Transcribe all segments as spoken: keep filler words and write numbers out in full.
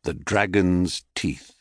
the dragon's teeth.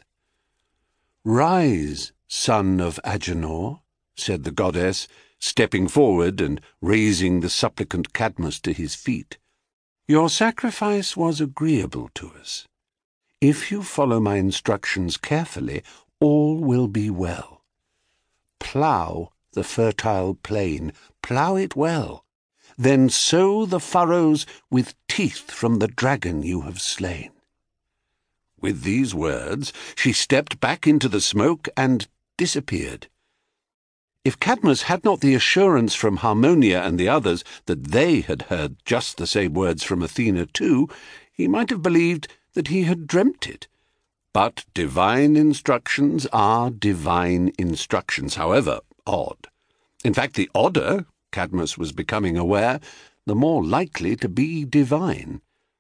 "Rise, son of Agenor," said the goddess, stepping forward and raising the supplicant Cadmus to his feet. "Your sacrifice was agreeable to us. If you follow my instructions carefully, all will be well. Plough the fertile plain, plough it well, then sow the furrows with teeth from the dragon you have slain." With these words, she stepped back into the smoke and disappeared. If Cadmus had not the assurance from Harmonia and the others that they had heard just the same words from Athena too, he might have believed that he had dreamt it. But divine instructions are divine instructions, however odd. In fact, the odder Cadmus was becoming aware, the more likely to be divine.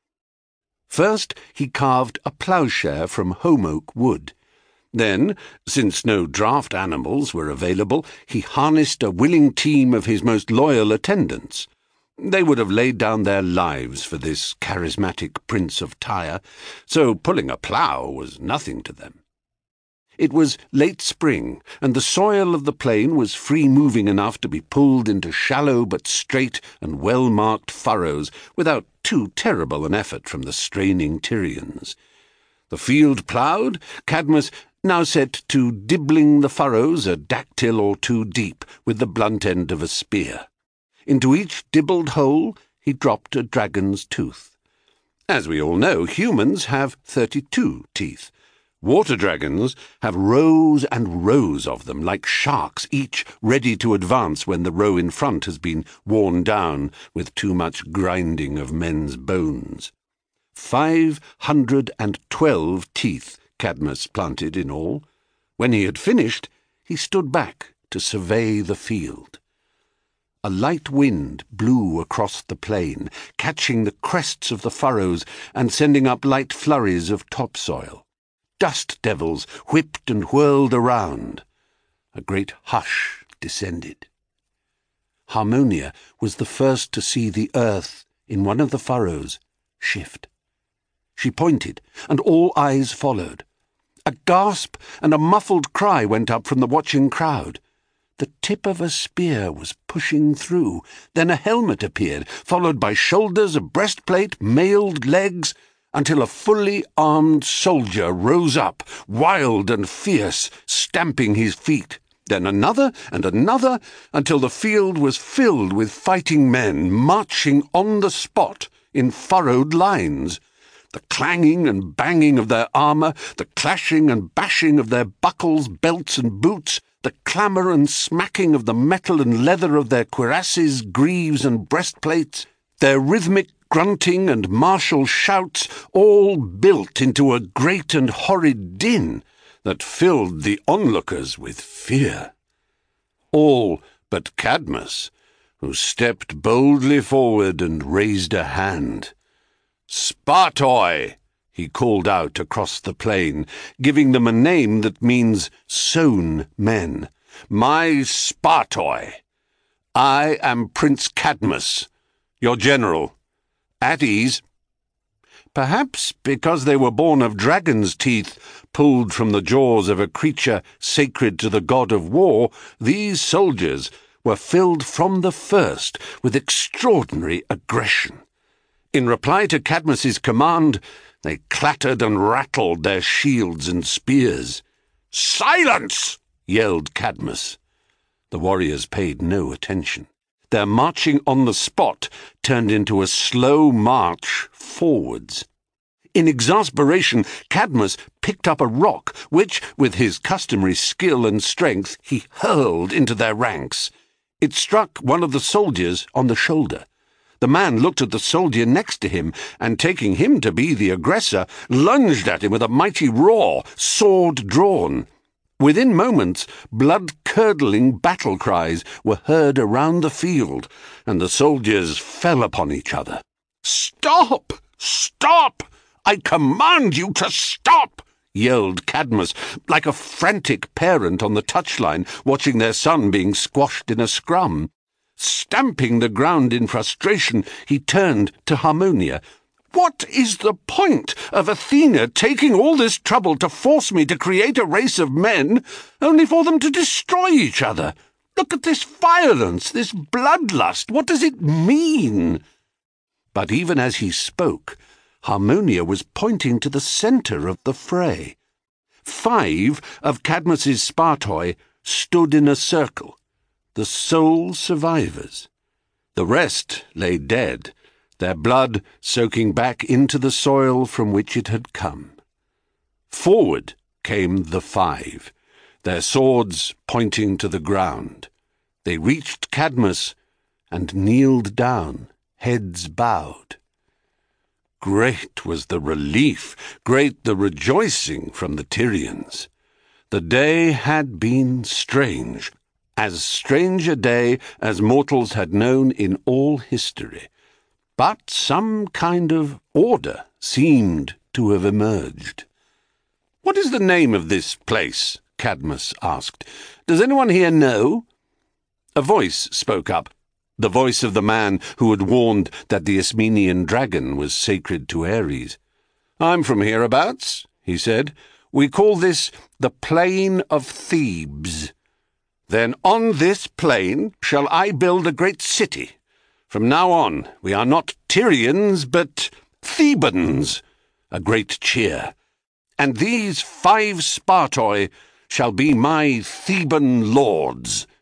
First, he carved a ploughshare from home oak wood. Then, since no draught animals were available, he harnessed a willing team of his most loyal attendants. They would have laid down their lives for this charismatic Prince of Tyre, so pulling a plough was nothing to them. It was late spring, and the soil of the plain was free-moving enough to be pulled into shallow but straight and well-marked furrows without too terrible an effort from the straining Tyrians. The field ploughed, Cadmus now set to dibbling the furrows a dactyl or two deep with the blunt end of a spear. Into each dibbled hole he dropped a dragon's tooth. As we all know, humans have thirty-two teeth. Water dragons have rows and rows of them, like sharks, each ready to advance when the row in front has been worn down with too much grinding of men's bones. Five hundred and twelve teeth Cadmus planted in all. When he had finished, he stood back to survey the field. A light wind blew across the plain, catching the crests of the furrows and sending up light flurries of topsoil. Dust devils whipped and whirled around. A great hush descended. Harmonia was the first to see the earth in one of the furrows shift. She pointed, and all eyes followed. A gasp and a muffled cry went up from the watching crowd. The tip of a spear was pushing through. Then a helmet appeared, followed by shoulders, a breastplate, mailed legs, until a fully armed soldier rose up, wild and fierce, stamping his feet. Then another and another, until the field was filled with fighting men, marching on the spot in furrowed lines. The clanging and banging of their armour, the clashing and bashing of their buckles, belts and boots, the clamour and smacking of the metal and leather of their cuirasses, greaves and breastplates, their rhythmic grunting and martial shouts, all built into a great and horrid din that filled the onlookers with fear. All but Cadmus, who stepped boldly forward and raised a hand. "Spartoi!" he called out across the plain, giving them a name that means sown men. "My Spartoi! I am Prince Cadmus, your general. At ease." Perhaps because they were born of dragon's teeth, pulled from the jaws of a creature sacred to the god of war, these soldiers were filled from the first with extraordinary aggression. In reply to Cadmus's command, they clattered and rattled their shields and spears. "Silence!" yelled Cadmus. The warriors paid no attention. Their marching on the spot turned into a slow march forwards. In exasperation, Cadmus picked up a rock, which, with his customary skill and strength, he hurled into their ranks. It struck one of the soldiers on the shoulder. The man looked at the soldier next to him, and taking him to be the aggressor, lunged at him with a mighty roar, sword drawn. Within moments, blood-curdling battle cries were heard around the field, and the soldiers fell upon each other. "Stop! Stop! I command you to stop!" yelled Cadmus, like a frantic parent on the touchline watching their son being squashed in a scrum. Stamping the ground in frustration, he turned to Harmonia. What is the point of Athena taking all this trouble to force me to create a race of men, only for them to destroy each other? Look at this violence, this bloodlust. What does it mean?" But even as he spoke, Harmonia was pointing to the centre of the fray. Five of Cadmus's Spartoi stood in a circle, the sole survivors. The rest lay dead, their blood soaking back into the soil from which it had come. Forward came the five, their swords pointing to the ground. They reached Cadmus and kneeled down, heads bowed. Great was the relief, great the rejoicing from the Tyrians. The day had been strange, as strange a day as mortals had known in all history. But some kind of order seemed to have emerged. "What is the name of this place?" Cadmus asked. "Does anyone here know?" A voice spoke up, the voice of the man who had warned that the Ismenian dragon was sacred to Ares. "I'm from hereabouts," he said. "We call this the Plain of Thebes. Then on this plain shall I build a great city. From now on, we are not Tyrians, but Thebans." A great cheer. "And these five Spartoi shall be my Theban lords."